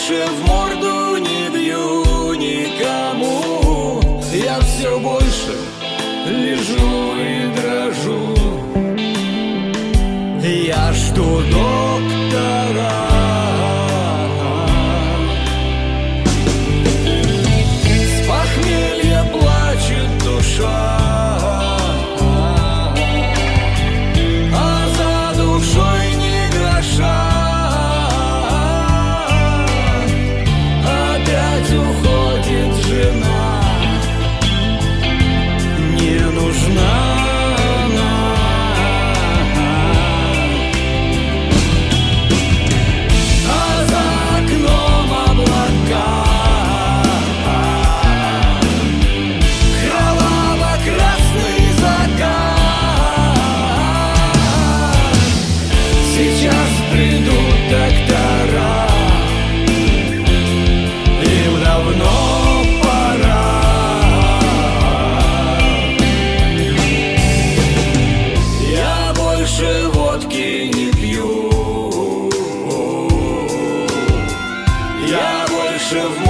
больше в морду не бью никому. Я все больше лежу и дрожу. Я жду доктора. С похмелья плачет душа, а за душой ни гроша. Опять уходит жена, не нужна. Сейчас придут доктора, им давно пора. Я больше водки не пью, я больше в